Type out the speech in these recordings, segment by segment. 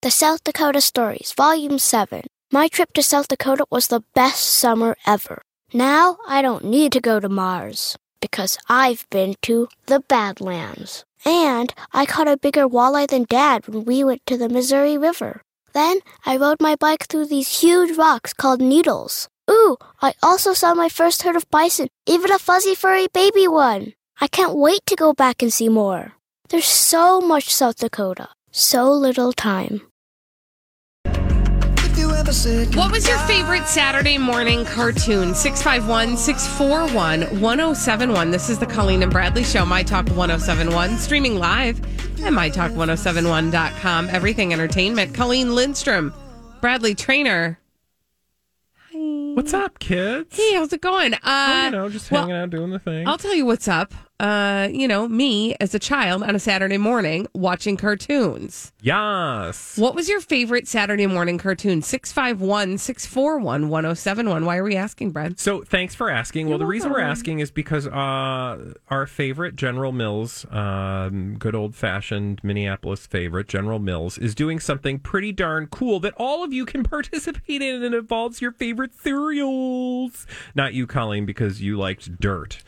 The South Dakota Stories, Volume 7. My trip to South Dakota was the best summer ever. Now I don't need to go to Mars, because I've been to the Badlands. And I caught a bigger walleye than Dad when we went to the Missouri River. Then I rode my bike through these huge rocks called needles. Ooh, I also saw my first herd of bison, even a fuzzy furry baby one. I can't wait to go back and see more. There's so much South Dakota, so little time. What was your favorite Saturday morning cartoon? 651-641-1071. This is the Colleen and Bradley Show, My Talk 1071, streaming live at MyTalk1071.com. Everything Entertainment. Colleen Lindstrom, Bradley Trainer. Hi. What's up, kids? Hey, how's it going? Just hanging out, doing the thing. I'll tell you what's up. Me as a child on a Saturday morning watching cartoons. Yes. What was your favorite Saturday morning cartoon? 651-641-1071. Why are we asking, Brad? So thanks for asking. Well, the reason we're asking is because our favorite General Mills, good old-fashioned Minneapolis favorite, General Mills, is doing something pretty darn cool that all of you can participate in, and it involves your favorite cereals. Not you, Colleen, because you liked dirt.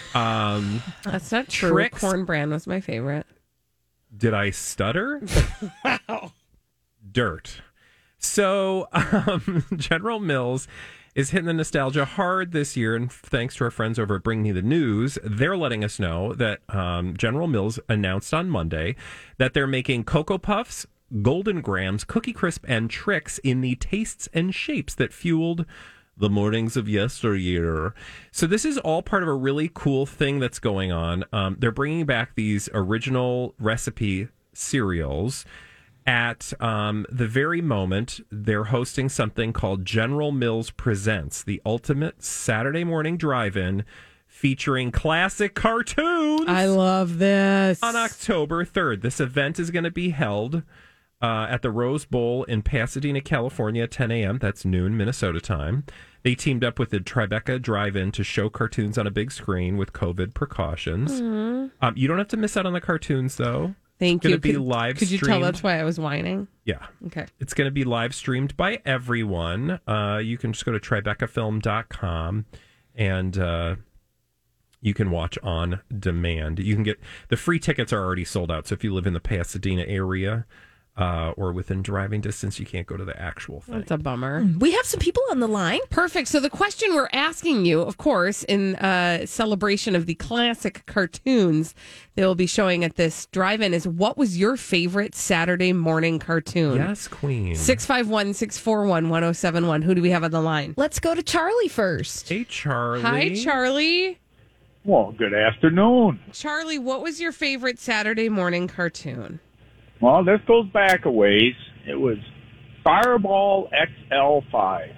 That's not true. Trix. Corn Bran was my favorite. Did I stutter? Wow. Dirt. So, General Mills is hitting the nostalgia hard this year, and thanks to our friends over at Bring Me the News, they're letting us know that General Mills announced on Monday that they're making Cocoa Puffs, Golden Grams, Cookie Crisp, and Trix in the tastes and shapes that fueled the mornings of yesteryear. So this is all part of a really cool thing that's going on. They're bringing back these original recipe cereals. At the very moment, they're hosting something called General Mills Presents, the ultimate Saturday morning drive-in featuring classic cartoons. I love this. On October 3rd. This event is going to be held at the Rose Bowl in Pasadena, California, at 10 a.m. That's noon, Minnesota time. They teamed up with the Tribeca Drive-In to show cartoons on a big screen with COVID precautions. Mm-hmm. You don't have to miss out on the cartoons, though. Thank you. It's going to be live streamed. Could you tell that's why I was whining? Yeah. Okay. It's going to be live streamed by everyone. You can just go to TribecaFilm.com and you can watch on demand. You can get the free tickets are already sold out. So if you live in the Pasadena area, or within driving distance, you can't go to the actual thing. That's a bummer. We have some people on the line. Perfect. So the question we're asking you, of course, in celebration of the classic cartoons they will be showing at this drive-in is, what was your favorite Saturday morning cartoon? Yes, Queen. 651-641-1071. Who do we have on the line? Let's go to Charlie first. Hey, Charlie. Hi, Charlie. Well, good afternoon. Charlie, what was your favorite Saturday morning cartoon? Well, this goes back a ways. It was Fireball XL5.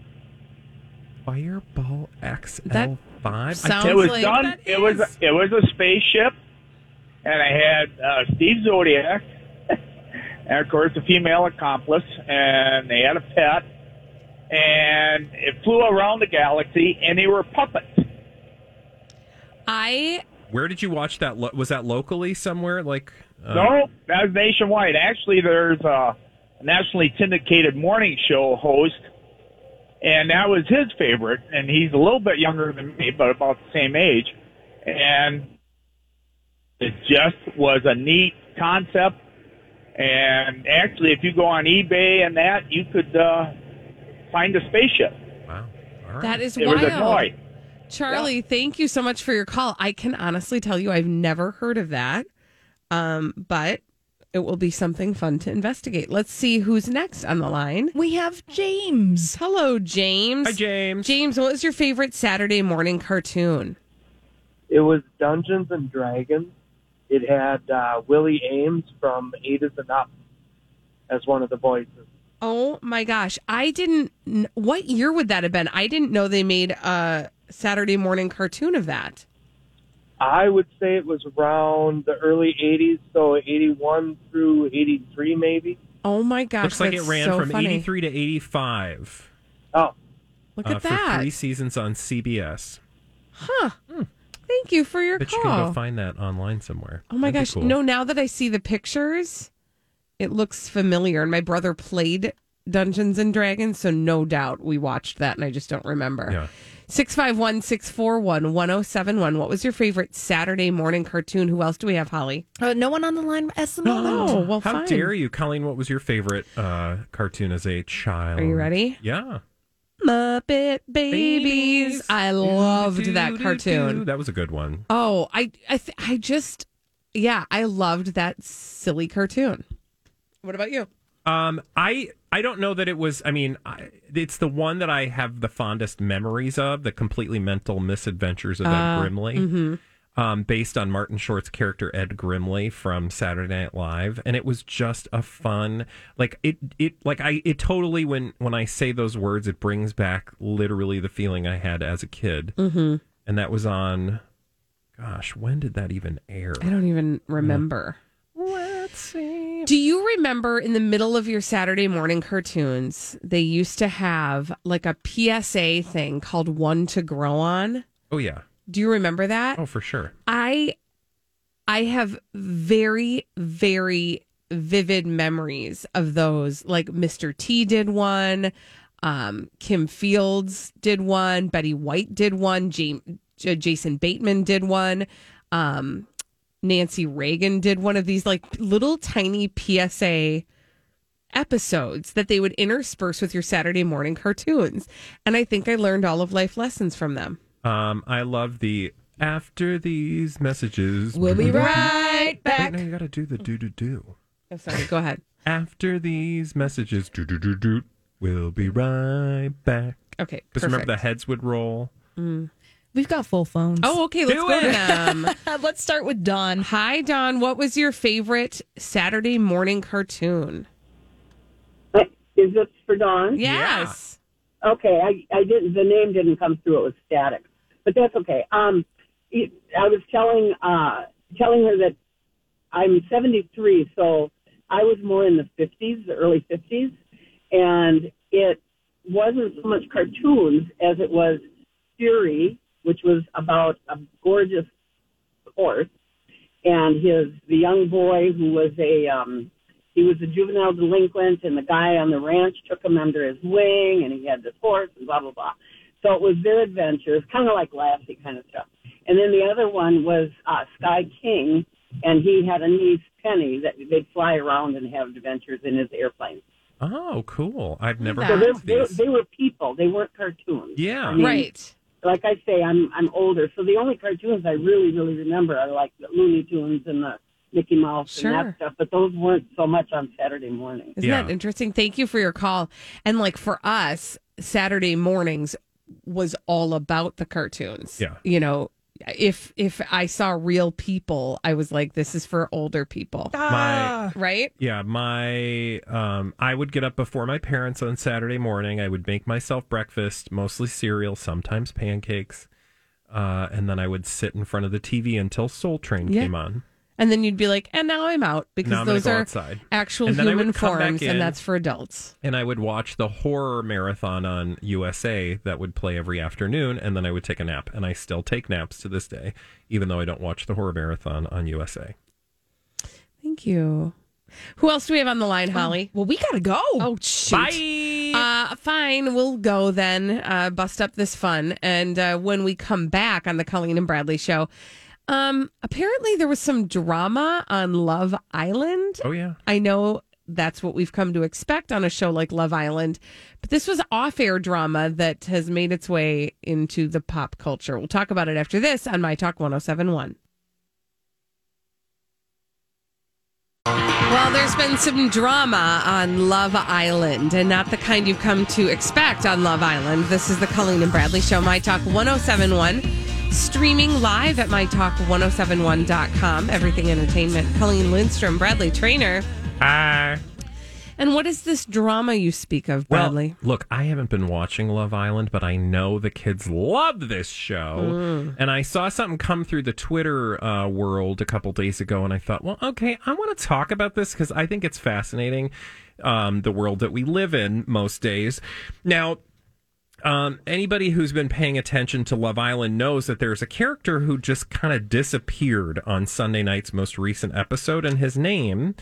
Fireball XL5? Sounds It was like done. that It was is. a spaceship, and I had Steve Zodiac, and of course a female accomplice, and they had a pet, and it flew around the galaxy, and they were puppets. Where did you watch that? Was that locally somewhere? No, that was nationwide. Actually, there's a nationally syndicated morning show host, and that was his favorite. And he's a little bit younger than me, but about the same age. And it just was a neat concept. And actually, if you go on eBay and that, you could find a spaceship. Wow. All right. That is It wild. was a toy. Charlie, Thank you so much for your call. I can honestly tell you I've never heard of that, but it will be something fun to investigate. Let's see who's next on the line. We have James. Hello, James. Hi, James. James, what was your favorite Saturday morning cartoon? It was Dungeons and Dragons. It had Willie Ames from Eight Is Enough as one of the voices. Oh my gosh. What year would that have been? I didn't know they made a Saturday morning cartoon of that. I would say it was around the early 80s, so 81 through 83 maybe. Oh my gosh. Looks like it that's ran so from funny. 83 to 85. Oh. Look at for that. 3 seasons on CBS. Huh. Thank you for your Bet call. you can go find that online somewhere. Oh my That'd be gosh. cool. No, now that I see the pictures, it looks familiar. And my brother played Dungeons and Dragons, so no doubt we watched that, and I just don't remember. Yeah. 651-641-1071. What was your favorite Saturday morning cartoon? Who else do we have, Holly? No one on the line at the moment. Oh, well, How fine. dare you, Colleen? What was your favorite cartoon as a child? Are you ready? Yeah. Muppet Babies. I loved that cartoon. That was a good one. Oh, I loved that silly cartoon. What about you? I don't know that it was. I mean, it's the one that I have the fondest memories of, the completely mental misadventures of Ed Grimley, based on Martin Short's character Ed Grimley from Saturday Night Live, and it was just a fun. Like it totally when I say those words, it brings back literally the feeling I had as a kid, and that was on. Gosh, when did that even air? I don't even remember. Let's see. Do you remember in the middle of your Saturday morning cartoons, they used to have like a PSA thing called One to Grow On? Oh yeah. Do you remember that? Oh, for sure. I have very, very vivid memories of those. Like Mr. T did one, Kim Fields did one, Betty White did one, Jason Bateman did one. Nancy Reagan did one of these like little tiny PSA episodes that they would intersperse with your Saturday morning cartoons. And I think I learned all of life lessons from them. I love the after these messages. We'll be right back. Wait, no, you got to do the do. Oh, sorry. Go ahead. After these messages, do. We'll be right back. Okay. Because remember the heads would roll. We've got full phones. Oh, okay. Let's go to them. Let's start with Dawn. Hi, Dawn. What was your favorite Saturday morning cartoon? Is this for Dawn? Yes. Okay, I didn't. The name didn't come through. It was static, but that's okay. I was telling her that I'm 73, so I was more in the 50s, the early 50s, and it wasn't so much cartoons as it was Fury, which was about a gorgeous horse, and the young boy who was he was a juvenile delinquent, and the guy on the ranch took him under his wing, and he had this horse, and blah, blah, blah. So it was their adventures, kind of like Lassie kind of stuff. And then the other one was Sky King, and he had a niece, Penny, that they'd fly around and have adventures in his airplane. Oh, cool. I've never So heard of these. They were people. They weren't cartoons. Yeah. I mean, Right. Like I say, I'm older, so the only cartoons I really, really remember are like the Looney Tunes and the Mickey Mouse Sure. and that stuff, but those weren't so much on Saturday morning. Isn't that interesting? Thank you for your call. And like for us, Saturday mornings was all about the cartoons. Yeah. You know, if I saw real people, I was like, this is for older people. Right? Yeah, I would get up before my parents on Saturday morning. I would make myself breakfast, mostly cereal, sometimes pancakes, and then I would sit in front of the TV until Soul Train came on. And then you'd be like, and now I'm out because Now I'm gonna those go are outside. actual And then I would human come back forms, in. and that's for adults. And I would watch the horror marathon on USA that would play every afternoon, and then I would take a nap. And I still take naps to this day, even though I don't watch the horror marathon on USA. Thank you. Who else do we have on the line, Holly? Well, we got to go. Oh, shoot. Bye! Fine, we'll go then. Bust up this fun. And when we come back on the Colleen and Bradley show, apparently there was some drama on Love Island. Oh, yeah. I know that's what we've come to expect on a show like Love Island, but this was off-air drama that has made its way into the pop culture. We'll talk about it after this on My Talk 1071. Well, there's been some drama on Love Island, and not the kind you've come to expect on Love Island. This is the Colleen and Bradley show, My Talk 1071. Streaming live at mytalk1071.com. Everything Entertainment. Colleen Lindstrom, Bradley Trainer. Hi. And what is this drama you speak of, Bradley? Well, look, I haven't been watching Love Island, but I know the kids love this show. And I saw something come through the Twitter world a couple days ago, and I thought, well, okay, I want to talk about this because I think it's fascinating, the world that we live in most days. Now, anybody who's been paying attention to Love Island knows that there's a character who just kind of disappeared on Sunday night's most recent episode, and his name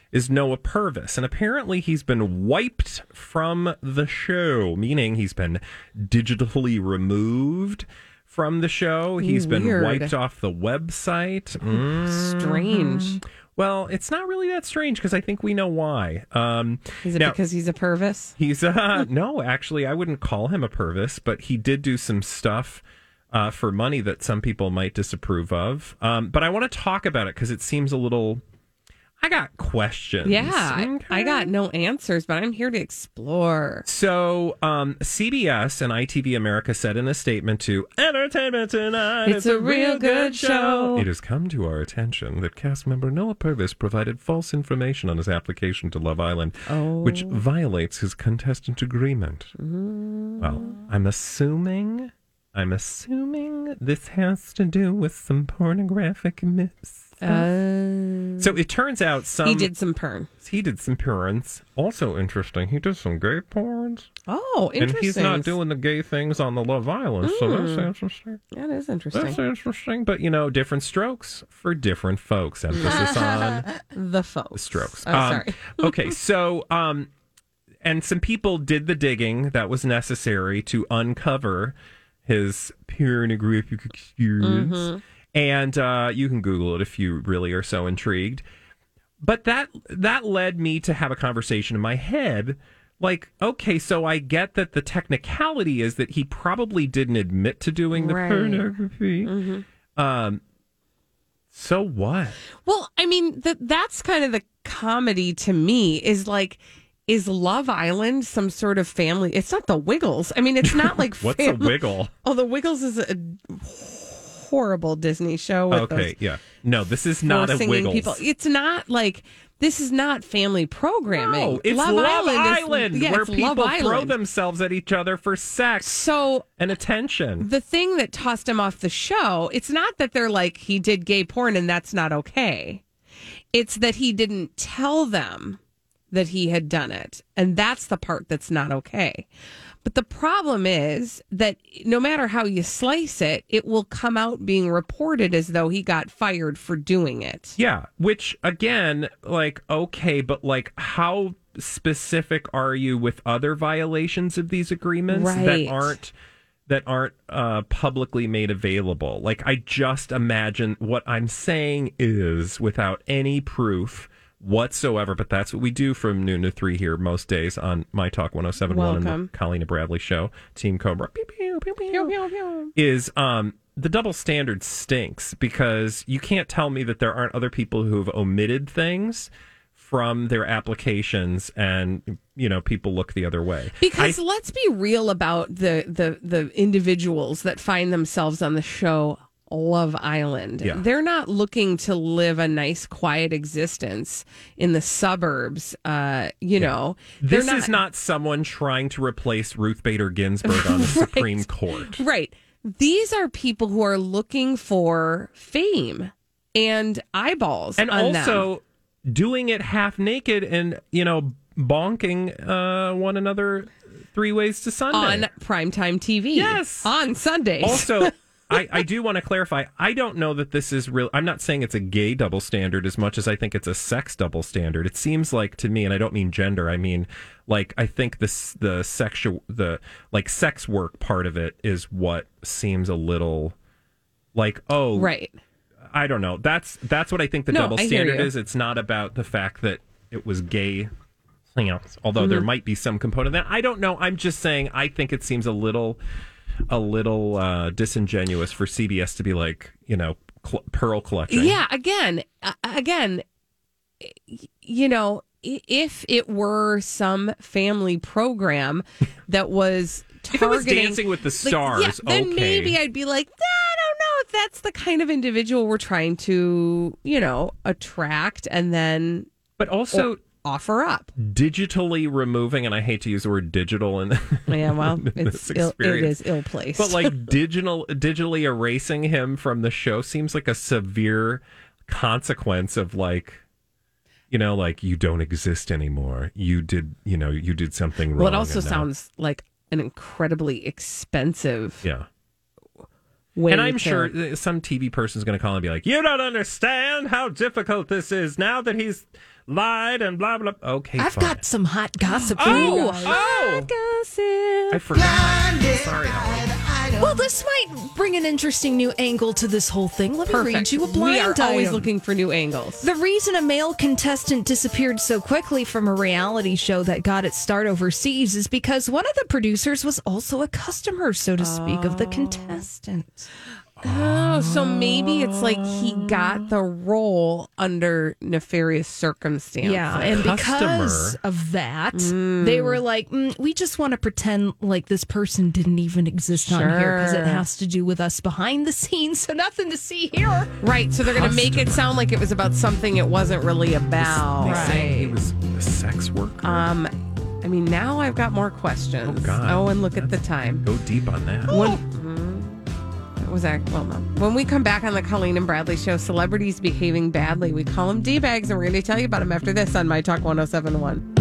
is Noah Purvis. And apparently he's been wiped from the show, meaning he's been digitally removed from the show. He's been Weird. wiped off the website. Strange. Well, it's not really that strange because I think we know why. Is it now, because he's a Purvis? He's no, actually, I wouldn't call him a Purvis, but he did do some stuff for money that some people might disapprove of. But I want to talk about it because it seems a little. I got questions. Yeah, Okay. I got no answers, but I'm here to explore. So, CBS and ITV America said in a statement to Entertainment Tonight, It's a real good show. It has come to our attention that cast member Noah Purvis provided false information on his application to Love Island, which violates his contestant agreement. Well, I'm assuming this has to do with some pornographic myths. So it turns out He did some porn. He did some porns. Also interesting, he did some gay porns. Oh, interesting. And he's not doing the gay things on the Love Island, so that's interesting. That is interesting. That's interesting. But, different strokes for different folks. Emphasis on The folks. strokes. Oh, sorry. Okay, so, and some people did the digging that was necessary to uncover his pornographic experience. And you can Google it if you really are so intrigued. But that led me to have a conversation in my head. Like, okay, so I get that the technicality is that he probably didn't admit to doing the pornography. So what? Well, I mean, that's kind of the comedy to me is like, is Love Island some sort of family? It's not the Wiggles. I mean, it's not like What's family. a wiggle? Oh, the Wiggles is a horrible Disney show. With Okay, those yeah. No, this is not a singing Wiggles. people. It's not like, this is not family programming. No, it's Love Island, where it's people Love throw Island. themselves at each other for sex So and attention. the thing that tossed him off the show, it's not that they're like, he did gay porn and that's not okay. It's that he didn't tell them that he had done it. And that's the part that's not okay. But the problem is that no matter how you slice it, it will come out being reported as though he got fired for doing it. Yeah, which again, like, okay, but like, how specific are you with other violations of these agreements Right. that aren't publicly made available? Like, I just imagine what I'm saying is without any proof whatsoever, but that's what we do from noon to 3 here most days on My Talk 1071 and Welcome. the Colleen and Bradley Show. Team Cobra. Pew, pew, pew, pew. Pew, pew, pew. Is the double standard stinks because you can't tell me that there aren't other people who've omitted things from their applications and people look the other way. Because let's be real about the individuals that find themselves on the show Love Island. Yeah. They're not looking to live a nice, quiet existence in the suburbs. Know, This is not someone trying to replace Ruth Bader Ginsburg on the Supreme Court. Right. These are people who are looking for fame and eyeballs And on also doing it half naked and, bonking one another 3 ways to Sunday. on primetime TV. Yes. On Sundays. Also, I do want to clarify, I don't know that this is real. I'm not saying it's a gay double standard as much as I think it's a sex double standard. It seems like to me, and I don't mean gender, I mean, like, I think the sex work part of it is what seems a little like, oh, right. I don't know. That's what I think the No, double I hear standard you. is. It's not about the fact that it was gay. Although there might be some component of that. I don't know. I'm just saying I think it seems a little disingenuous for CBS to be like, pearl clutching. Yeah, again, if it were some family program that was If it was targeting Dancing with the Stars, then okay. maybe I'd be like, I don't know if that's the kind of individual we're trying to, attract and then But also offer up. digitally removing, and I hate to use the word digital in Yeah, well, in it's this it experience. is ill placed. But like digitally erasing him from the show seems like a severe consequence of like, like you don't exist anymore. You did something wrong. well, it also and now- sounds like an incredibly expensive yeah. way. And I'm to- sure some TV person's going to call and be like, "You don't understand how difficult this is now that he's lied and blah, blah. Okay, I've fine. got some hot gossip for you guys. I forgot. Sorry, Holly. Well, this might bring an interesting new angle to this whole thing. Let me read you a blind We are always item. looking for new angles. The reason a male contestant disappeared so quickly from a reality show that got its start overseas is because one of the producers was also a customer, so to speak, of the contestant. Oh, so maybe it's like he got the role under nefarious circumstances. Yeah, and because of that, they were like, we just want to pretend like this person didn't even exist on here because it has to do with us behind the scenes, so nothing to see here. Right, so they're going to make it sound like it was about something it wasn't really about. They say he was a sex worker. I mean, now I've got more questions. Oh, God. Oh, and look at the time. Go deep on that. When we come back on the Colleen and Bradley show, celebrities behaving badly, we call them D-bags, and we're going to tell you about them after this on My Talk 1071.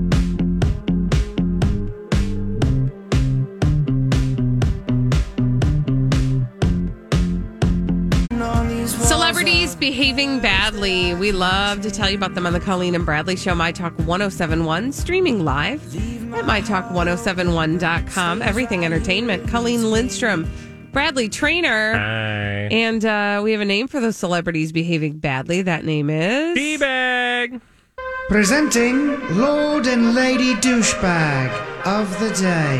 Celebrities behaving badly. We love to tell you about them on the Colleen and Bradley show, My Talk 1071, streaming live at MyTalk1071.com. Everything Entertainment. Colleen Lindstrom, Bradley Trainer. Hi. And we have a name for those celebrities behaving badly. That name is... D-bag. Presenting Lord and Lady Douchebag of the Day.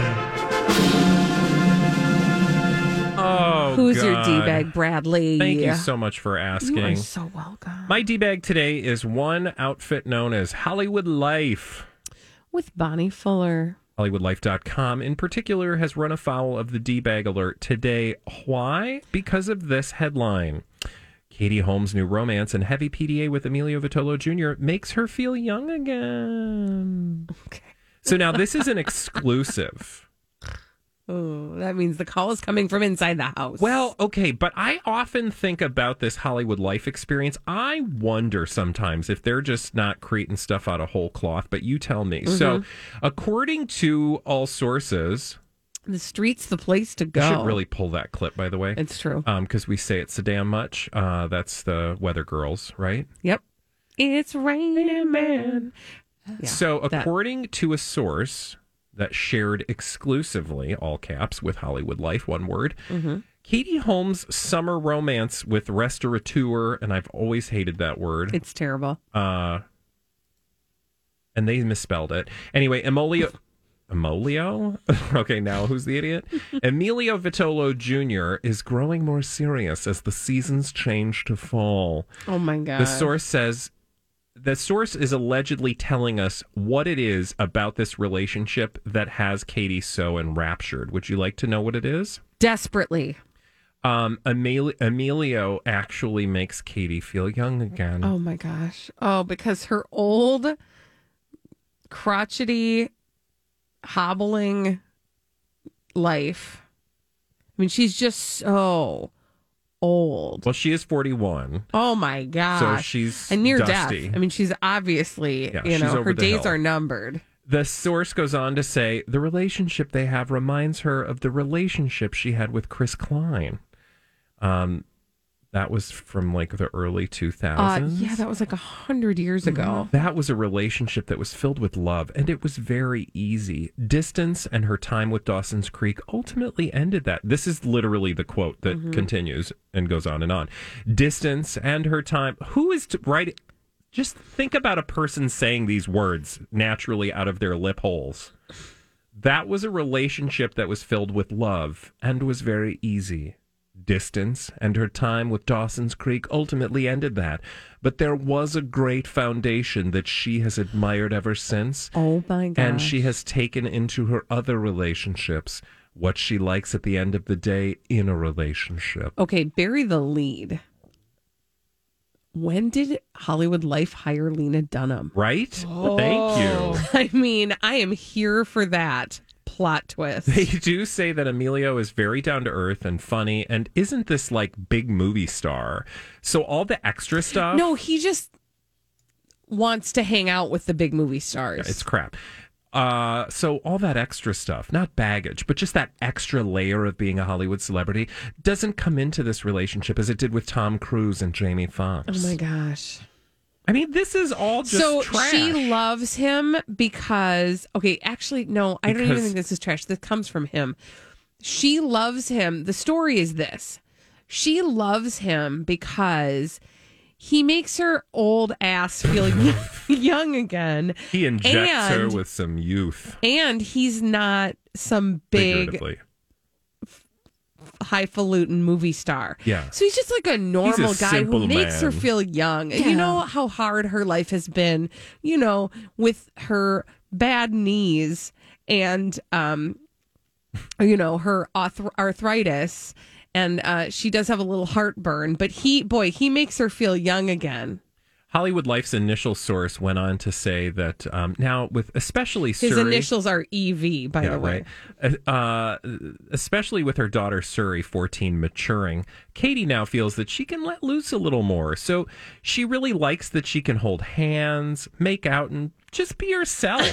Oh, Who's God. your D-bag, Bradley? Thank you so much for asking. You are so welcome. My D-bag today is one outfit known as Hollywood Life. With Bonnie Fuller. HollywoodLife.com in particular has run afoul of the D-bag alert today. Why? Because of this headline. Katie Holmes' new romance and heavy PDA with Emilio Vitolo Jr. makes her feel young again. Okay. So now this is an exclusive. Oh, that means the call is coming from inside the house. Well, okay, but I often think about this Hollywood Life experience. I wonder sometimes if they're just not creating stuff out of whole cloth, but you tell me. So, according to all sources, the street's the place to go. we should really pull that clip, by the way. It's true. Because we say it so damn much. That's the Weather Girls, right? Yep. It's raining, man. Yeah, so, according to a source that shared exclusively, all caps, with Hollywood Life, one word, Katie Holmes' summer romance with restaurateur, and I've always hated that word. It's terrible. And they misspelled it. Anyway, Emilio? Okay, now who's the idiot? Emilio Vitolo Jr. is growing more serious as the seasons change to fall. Oh, my God. The source is allegedly telling us what it is about this relationship that has Katie so enraptured. Would you like to know what it is? Desperately. Emilio actually makes Katie feel young again. Oh, my gosh. Oh, because her old, crotchety, hobbling life. I mean, she's just so old. Well, she is 41. Oh my gosh. So she's and near dusty. death. I mean, she's obviously, she's over her the days hill. are numbered. The source goes on to say the relationship they have reminds her of the relationship she had with Chris Klein. That was from like the early 2000s. Yeah, that was like 100 years ago. That was a relationship that was filled with love, and it was very easy. Distance and her time with Dawson's Creek ultimately ended that. This is literally the quote that continues and goes on and on. Distance and her time. Who is to write? Just think about a person saying these words naturally out of their lip holes. That was a relationship that was filled with love and was very easy. Distance and her time with Dawson's Creek ultimately ended that. But there was a great foundation that she has admired ever since. Oh my God. And she has taken into her other relationships what she likes at the end of the day in a relationship. Okay, bury the lead. When did Hollywood Life hire Lena Dunham? Right? Thank you. I mean, I am here for that plot twist. They do say that Emilio is very down to earth and funny and isn't this like big movie star. So all the extra stuff. No, he just wants to hang out with the big movie stars. It's crap. So all that extra stuff, not baggage, but just that extra layer of being a Hollywood celebrity doesn't come into this relationship as it did with Tom Cruise and Jamie Foxx. Oh my gosh. I mean, this is all just trash. She loves him because, okay, actually, no, I don't even think this is trash. This comes from him. She loves him. The story is this. She loves him because he makes her old ass feel young again. He injects her with some youth. And he's not some big, highfalutin movie star. Yeah. So he's just like a normal guy who makes her feel young. Yeah. You know how hard her life has been, you know, with her bad knees and, you know, her arthritis. And she does have a little heartburn, but he makes her feel young again. Hollywood Life's initial source went on to say that now with especially Suri... His initials are EV, by the way. Right. Especially with her daughter Suri, 14, maturing, Katie now feels that she can let loose a little more. So she really likes that she can hold hands, make out, and just be herself.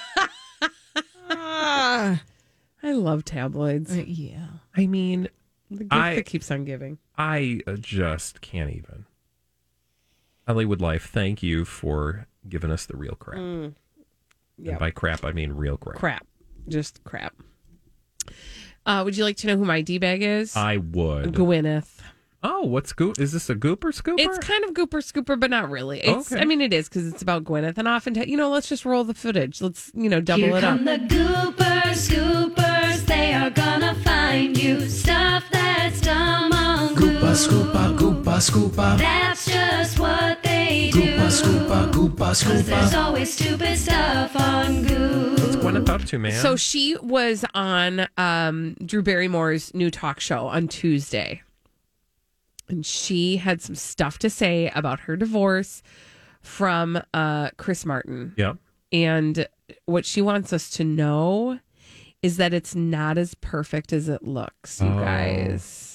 I love tabloids. Yeah. I mean... The gift that keeps on giving. I just can't even. Hollywood Life, thank you for giving us the real crap. Yep. And by crap, I mean real crap. Crap. Just crap. Would you like to know who my D-bag is? I would. Gwyneth. Oh, what's Goop? Is this a Gooper Scooper? It's kind of Gooper Scooper, but not really. It's, okay. I mean, it is because it's about Gwyneth. And often, let's just roll the footage. Let's, double Here it up. come the Gooper Scoopers. They are gonna find you stuff that's dumb on Goop. Goopa, scoopa, goopa, scoopa. That's just what they do. Goopa, scoopa, goopa, 'Cause there's scoopa. always stupid stuff on Goop. What's Gwyneth up to, man? So she was on Drew Barrymore's new talk show on Tuesday. And she had some stuff to say about her divorce from Chris Martin. Yep. And what she wants us to know is that it's not as perfect as it looks, you guys.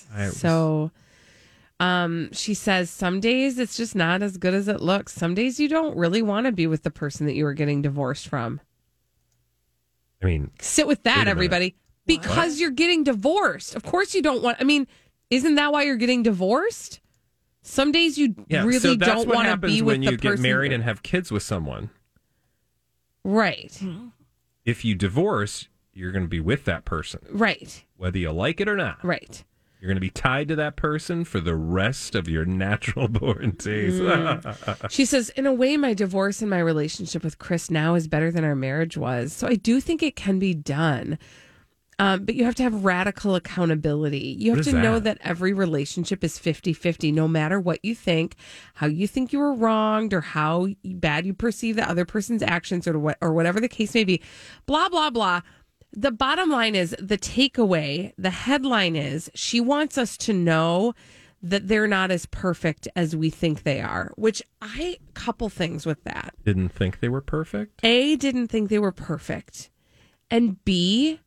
She says some days it's just not as good as it looks. Some days you don't really want to be with the person that you are getting divorced from. I mean, sit with that, everybody. Because you're getting divorced. Of course you don't want, isn't that why you're getting divorced? Some days you really don't want to be with the person. when you get married and have kids with someone. Right. If you divorce, you're going to be with that person. Right. Whether you like it or not. Right. You're going to be tied to that person for the rest of your natural born days. She says, in a way, my divorce and my relationship with Chris now is better than our marriage was. So I do think it can be done. But you have to have radical accountability. You have to know that every relationship is 50-50, no matter what you think, how you think you were wronged, or how bad you perceive the other person's actions, or whatever the case may be. Blah, blah, blah. The bottom line is, the takeaway, the headline is, she wants us to know that they're not as perfect as we think they are, which couple things with that. Didn't think they were perfect? A, didn't think they were perfect. And B,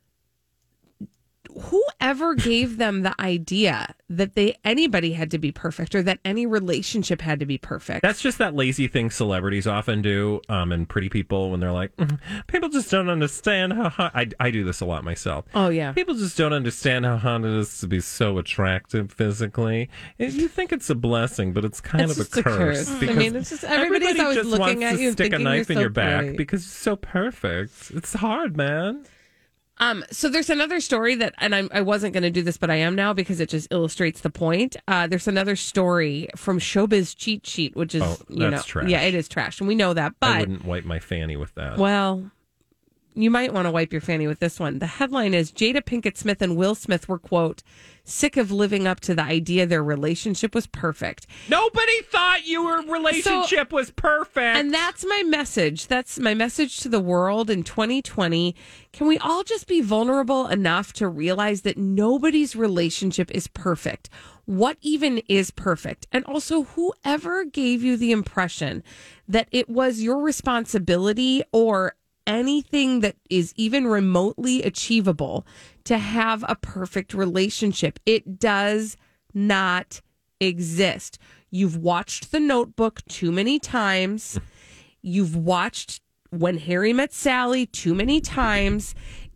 whoever gave them the idea that anybody had to be perfect, or that any relationship had to be perfect? That's just that lazy thing celebrities often do, and pretty people, when they're like, people just don't understand how hot... I do this a lot myself. Oh, yeah. People just don't understand how hot it is to be so attractive physically. And you think it's a blessing, but it's kind of a curse. Because it's just everybody's always just looking wants at to you and stick a thinking knife you're in your so back pretty. because you're so perfect. It's hard, man. So there's another story that, and I wasn't going to do this, but I am now because it just illustrates the point. There's another story from Showbiz Cheat Sheet, which is, trash. Yeah, it is trash, and we know that. But I wouldn't wipe my fanny with that. Well, you might want to wipe your fanny with this one. The headline is, Jada Pinkett Smith and Will Smith were, quote, sick of living up to the idea their relationship was perfect. Nobody thought your relationship was perfect. And that's my message. That's my message to the world in 2020. Can we all just be vulnerable enough to realize that nobody's relationship is perfect? What even is perfect? And also, whoever gave you the impression that it was your responsibility or anything that is even remotely achievable to have a perfect relationship, it does not exist. You've watched The Notebook too many times. You've watched When Harry Met Sally too many times.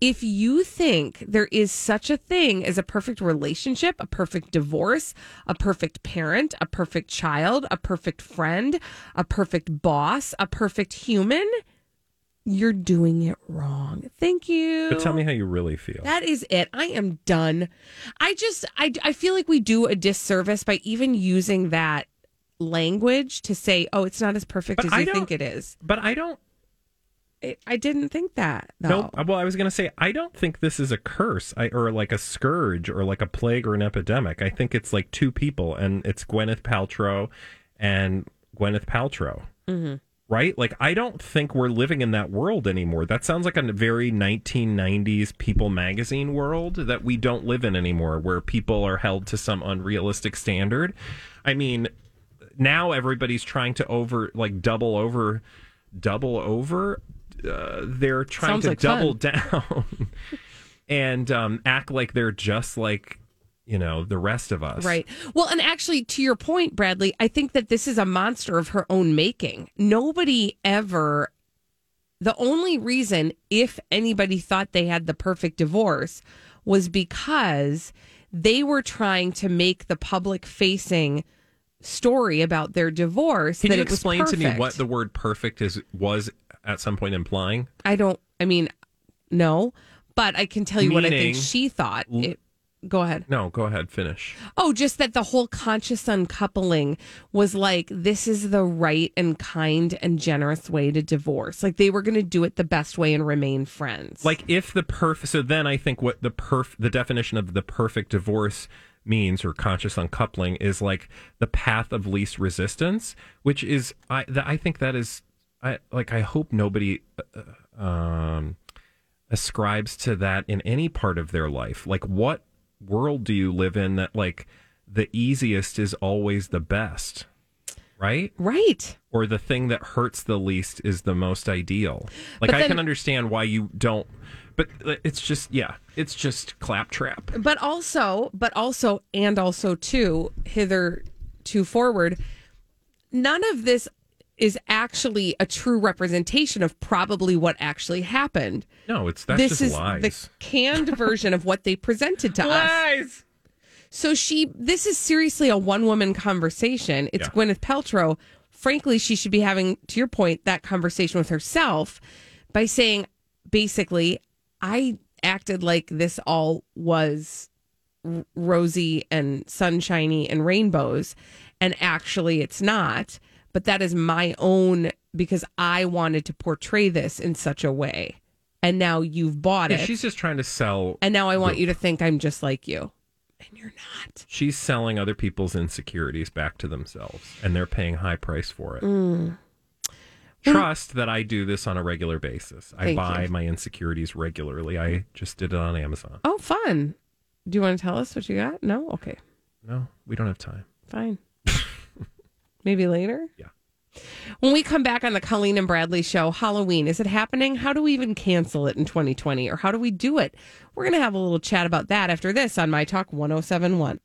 if you think there is such a thing as a perfect relationship, a perfect divorce, a perfect parent, a perfect child, a perfect friend, a perfect boss, a perfect human, you're doing it wrong. Thank you. But tell me how you really feel. That is it. I am done. I feel like we do a disservice by even using that language to say, oh, it's not as perfect as you think it is. But I don't. I didn't think that. No. Well, I was going to say, I don't think this is a curse or like a scourge or like a plague or an epidemic. I think it's like two people, and it's Gwyneth Paltrow and Gwyneth Paltrow. Mm-hmm. Right? Like, I don't think we're living in that world anymore. That sounds like a very 1990s People magazine world that we don't live in anymore, where people are held to some unrealistic standard. I mean, now everybody's trying to double over. They're trying to double down and act like they're just like, the rest of us. Right. Well, and actually, to your point, Bradley, I think that this is a monster of her own making. Nobody ever, the only reason, if anybody thought they had the perfect divorce, was because they were trying to make the public facing story about their divorce. Can you explain to me what the word perfect was at some point implying? No, but I can tell you what I think she thought. Go ahead. No, go ahead. Finish. Oh, just that the whole conscious uncoupling was like, this is the right and kind and generous way to divorce. Like, they were going to do it the best way and remain friends. Like, if the so then I think what the definition of the perfect divorce means, or conscious uncoupling, is like the path of least resistance, which is, I think that is, I hope nobody ascribes to that in any part of their life. Like, what world do you live in that like the easiest is always the best, right? Or the thing that hurts the least is the most ideal. Like, I can understand why you don't, but it's just claptrap. But also too, hitherto forward, none of this is actually a true representation of probably what actually happened. No, that's this just lies. This is the canned version of what they presented to us. Lies! So this is seriously a one-woman conversation. It's Gwyneth Paltrow. Frankly, she should be having, to your point, that conversation with herself by saying, basically, I acted like this all was rosy and sunshiny and rainbows, and actually it's not. But that is my own, because I wanted to portray this in such a way. And now you've bought it. She's just trying to sell. And now I want you to think I'm just like you. And you're not. She's selling other people's insecurities back to themselves. And they're paying high price for it. Trust that I do this on a regular basis. I buy my insecurities regularly. I just did it on Amazon. Oh, fun. Do you want to tell us what you got? No? Okay. No, we don't have time. Fine. Maybe later? Yeah. When we come back on the Colleen and Bradley show, Halloween, is it happening? How do we even cancel it in 2020? Or how do we do it? We're going to have a little chat about that after this on My Talk 1071.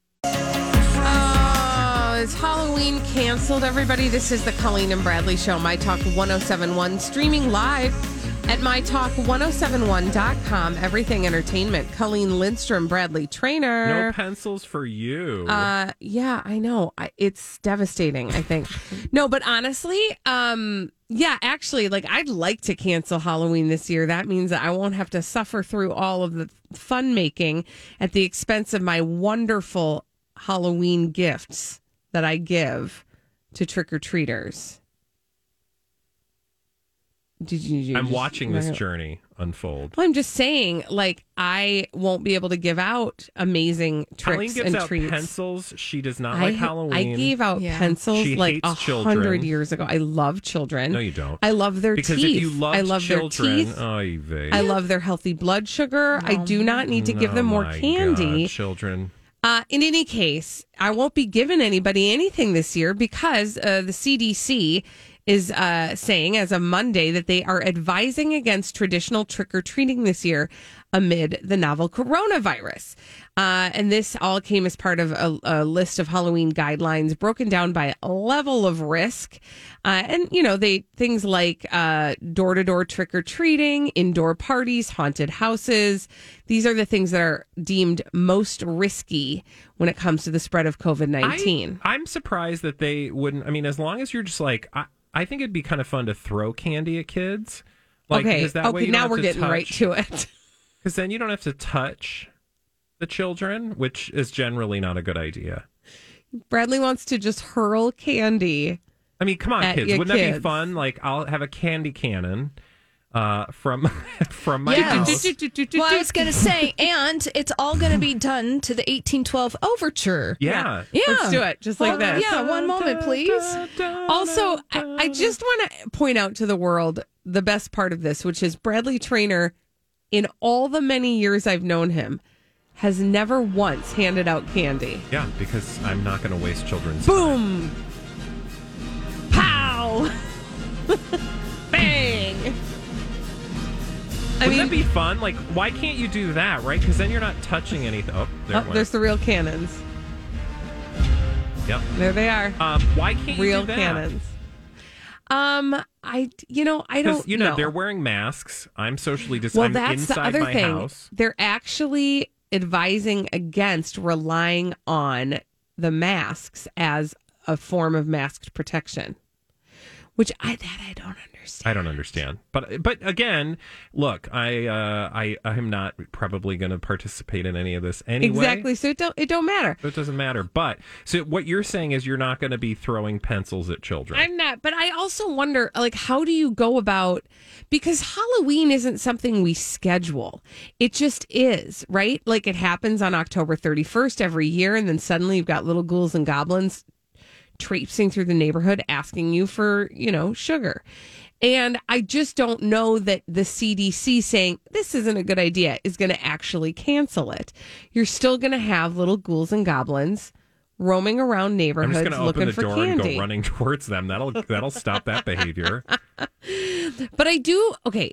Is Halloween canceled, everybody? This is the Colleen and Bradley show, My Talk 1071, streaming live at MyTalk1071.com. Everything Entertainment. Colleen Lindstrom, Bradley Trainer. No pencils for you. Yeah, I know. It's devastating, I think. No, but honestly, actually, like, I'd like to cancel Halloween this year. That means that I won't have to suffer through all of the fun making at the expense of my wonderful Halloween gifts that I give to trick-or-treaters. I'm watching this journey unfold. Well, I'm just saying, like, I won't be able to give out amazing tricks and treats. Colleen gives out pencils. She does not like Halloween. I gave out pencils she like 100 years ago. I love children. No, you don't. I love their teeth. Because if you love children, their teeth. I love their healthy blood sugar. I do not need to give them more candy. God, children. In any case, I won't be giving anybody anything this year because the CDC is saying as of Monday that they are advising against traditional trick-or-treating this year amid the novel coronavirus. And this all came as part of a list of Halloween guidelines broken down by level of risk. And, things like door-to-door trick-or-treating, indoor parties, haunted houses. These are the things that are deemed most risky when it comes to the spread of COVID-19. I'm surprised that they wouldn't. I mean, as long as you're just like, I think it'd be kind of fun to throw candy at kids. Like, okay, way you now don't we're have to getting right to it. Because then you don't have to touch the children, which is generally not a good idea. Bradley wants to just hurl candy. I mean, come on, kids. Wouldn't that be fun? Like, I'll have a candy cannon from my house. Well, I was going to say, and it's all going to be done to the 1812 Overture. Yeah. Let's do it, just like this. Yeah, one moment, please. Also, I just want to point out to the world the best part of this, which is Bradley Traynor, in all the many years I've known him, has never once handed out candy. Yeah, because I'm not going to waste children's Boom! time. Pow! Bang! Wouldn't that be fun? Like, why can't you do that, right? Because then you're not touching anything. Oh, there's the real cannons. Yep. There they are. Why can't you real do that? Cannons? I don't know. They're wearing masks. I'm socially distanced. Well, I'm that's the inside other my thing. house. They're actually advising against relying on the masks as a form of masked protection, which I don't understand. I don't understand. But again, look, I'm not probably going to participate in any of this anyway. Exactly. So it don't matter. So it doesn't matter. But so what you're saying is you're not going to be throwing pencils at children. I'm not. But I also wonder, like, how do you go about, because Halloween isn't something we schedule. It just is, right? Like, it happens on October 31st every year, and then suddenly you've got little ghouls and goblins traipsing through the neighborhood asking you for, sugar. And I just don't know that the CDC saying this isn't a good idea is going to actually cancel it. You're still going to have little ghouls and goblins roaming around neighborhoods looking for candy. I'm just going to open the door and go running towards them. That'll stop that behavior. But I do. Okay.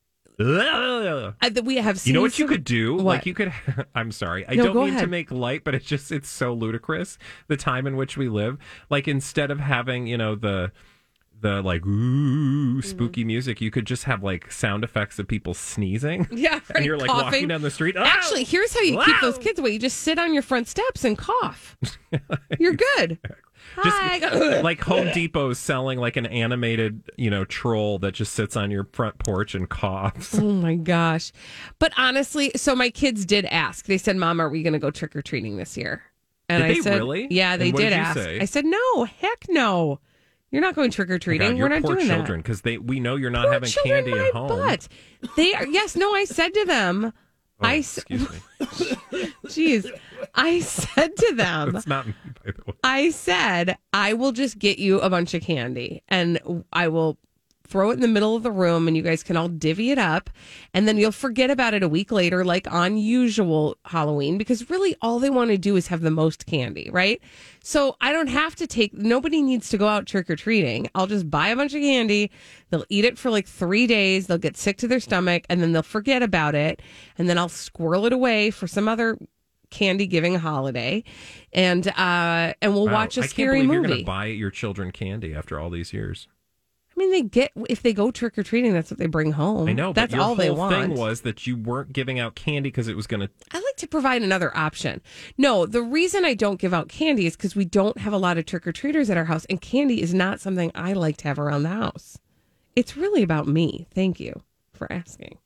We have seen. You know what you could do? What? Like you could. I'm sorry. I don't mean to make light, but it's so ludicrous the time in which we live. Like instead of having the like ooh spooky music, you could just have like sound effects of people sneezing. Yeah, right, and you're like coughing. Walking down the street. Oh, actually, here's how you keep those kids away. You just sit on your front steps and cough. You're good. Just like Home Depot selling like an animated, troll that just sits on your front porch and coughs. Oh my gosh. But honestly, so my kids did ask. They said, "Mom, are we going to go trick-or-treating this year?" And I said, really? Yeah, they did ask. Say? I said, "No, heck no. You're not going trick-or-treating. We're not doing children, that." Because we know you're not having candy at home. But they are. Yes, no. I said to them. Excuse me. Jeez. I said to them. That's not me, by the way. I said, I will just get you a bunch of candy and I will throw it in the middle of the room and you guys can all divvy it up. And then you'll forget about it a week later, like on usual Halloween, because really all they want to do is have the most candy, right? So I don't have to nobody needs to go out trick-or-treating. I'll just buy a bunch of candy. They'll eat it for like 3 days. They'll get sick to their stomach and then they'll forget about it. And then I'll squirrel it away for some other candy giving holiday. And we'll watch a scary movie. I can't believe you're going to buy your children candy after all these years. I mean, if they go trick-or-treating, that's what they bring home. I know, that's but your all they whole want. thing was that you weren't giving out candy because it was going to... I like to provide another option. No, the reason I don't give out candy is because we don't have a lot of trick-or-treaters at our house, and candy is not something I like to have around the house. It's really about me. Thank you for asking.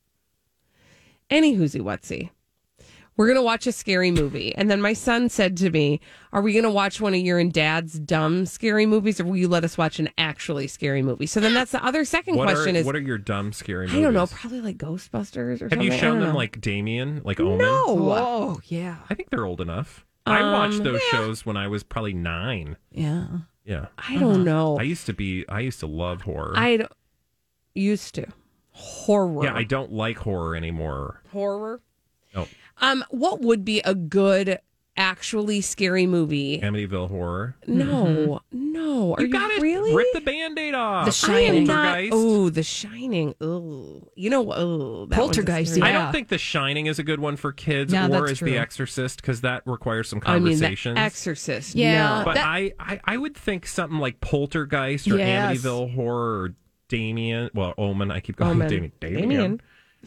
Any whoozy-whatsy. We're going to watch a scary movie. And then my son said to me, are we going to watch one of your and Dad's dumb scary movies, or will you let us watch an actually scary movie? So then that's the other second question is... What are your dumb scary movies? I don't know. Probably like Ghostbusters or something. Have you shown them like Damien, like Omen? No. Oh, yeah. I think they're old enough. I watched those shows when I was probably 9. Yeah. Yeah. I don't know. I used to love horror. Used to. Horror. Yeah, I don't like horror anymore. Horror? No. What would be a good actually scary movie. Amityville Horror. No. Are you gotta really? rip the Band-Aid off. The Shining. Oh, The Shining. Oh, Poltergeist. I don't think The Shining is a good one for kids, Yeah, or that's is true. The Exorcist, because that requires some I mean, conversations. The Exorcist. Yeah. no. But I would think something like Poltergeist or Yes. Amityville Horror or Damien. Well, Omen. I keep going Omen. Damien.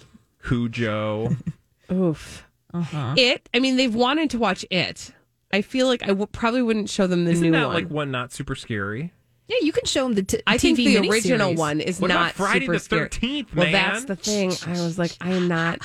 Cujo. Oof. It. I mean, they've wanted to watch It. I feel like I probably wouldn't show them the Isn't new that one. like one not super scary? Yeah, you can show them the I think TV the original miniseries. one is What not about Friday super the scary. 13th, Well, man? that's the thing. I was like, I am not.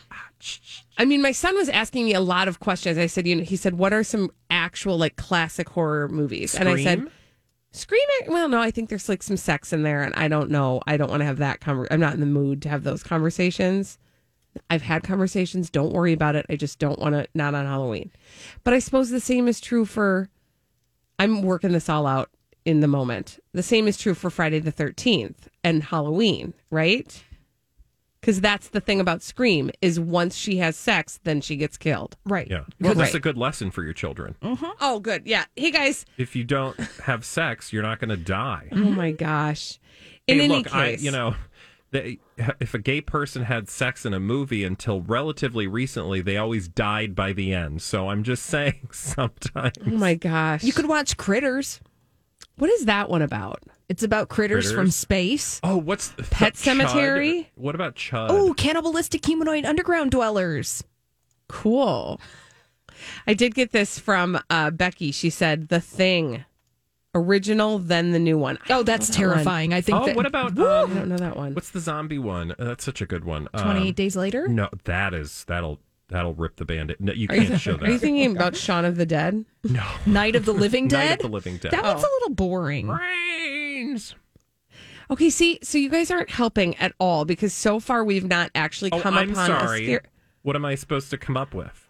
I mean, my son was asking me a lot of questions. I said, he said, what are some actual like classic horror movies? And I said, Scream. Well, no, I think there's like some sex in there, and I don't know. I don't want to have that I'm not in the mood to have those conversations. I've had conversations. Don't worry about it. I just don't want to. Not on Halloween. But I suppose the same is true for. I'm working this all out in the moment. The same is true for Friday the 13th and Halloween, right? Because that's the thing about Scream is once she has sex, then she gets killed. Right. Yeah. Well, that's a good lesson for your children. Oh, good. Yeah. Hey, guys. If you don't have sex, you're not going to die. Oh, my gosh. In Hey, any look, case. if a gay person had sex in a movie until relatively recently, they always died by the end. So I'm just saying sometimes. Oh, my gosh. You could watch Critters. What is that one about? It's about critters from space. Oh, what's Pet Sematary? What about Chud? Oh, cannibalistic humanoid underground dwellers. Cool. I did get this from Becky. She said, The Thing. Original, then the new one. Oh, that's terrifying. I think Oh, that. what about I don't know that one. what's the zombie one? That's such a good one. 28 Days Later? No, that'll rip the Band-Aid. No, you can't show that. Are you thinking about Shaun of the Dead? No. Night of the Living Dead? Night of the Living Dead. That one's a little boring. Brains. Okay, see, so you guys aren't helping at all because so far we've not actually come I'm upon sorry. a scare. What am I supposed to come up with?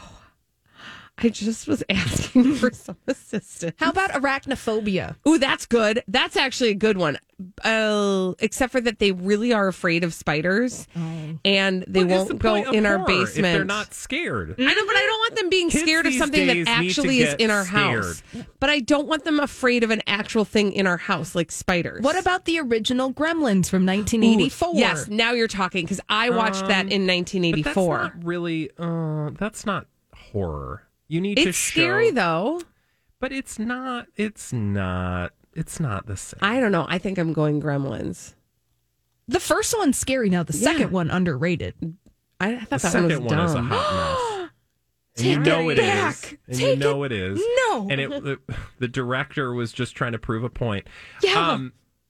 I just was asking for some assistance. How about arachnophobia? Ooh, that's good. That's actually a good one. Except for that they really are afraid of spiders and they What is the won't go point of in our horror basement. if they're not scared. I know, but I don't want them being Kids scared of these something that days need to actually is get in our scared. house. But I don't want them afraid of an actual thing in our house, like spiders. What about the original Gremlins from 1984? Ooh, yes, now you're talking because I watched that in But 1984. that's not really. That's not horror. You need to It's show. scary though. But it's not. It's not. It's not the same. I don't know. I think I'm going Gremlins. The first one's scary. Now the second one underrated. I thought The that one was second one is a dumb. hot mess. And Take you know it it is. back. And Take you know it is. No. And the director was just trying to prove a point. Yeah.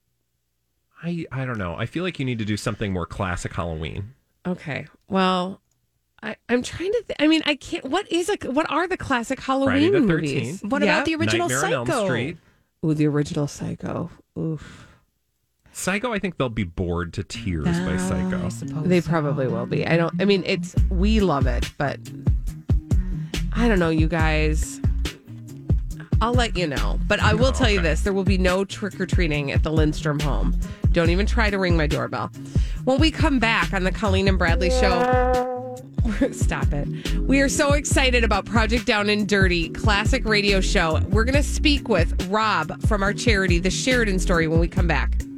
I don't know. I feel like you need to do something more classic Halloween. Okay. Well, I'm trying to. I mean, I can't. What are the classic Halloween Friday the movies? 13th. What about the original Nightmare on Psycho? Elm Street. Ooh, the original Psycho. Oof. Psycho, I think they'll be bored to tears by Psycho. They probably will be. I mean, we love it, but I don't know, you guys. I'll let you know. But I will tell you this. There will be no trick-or-treating at the Lindstrom home. Don't even try to ring my doorbell. When we come back on the Colleen and Bradley show... Stop it. We are so excited about Project Down and Dirty, classic radio show. We're going to speak with Rob from our charity, The Sheridan Story, when we come back.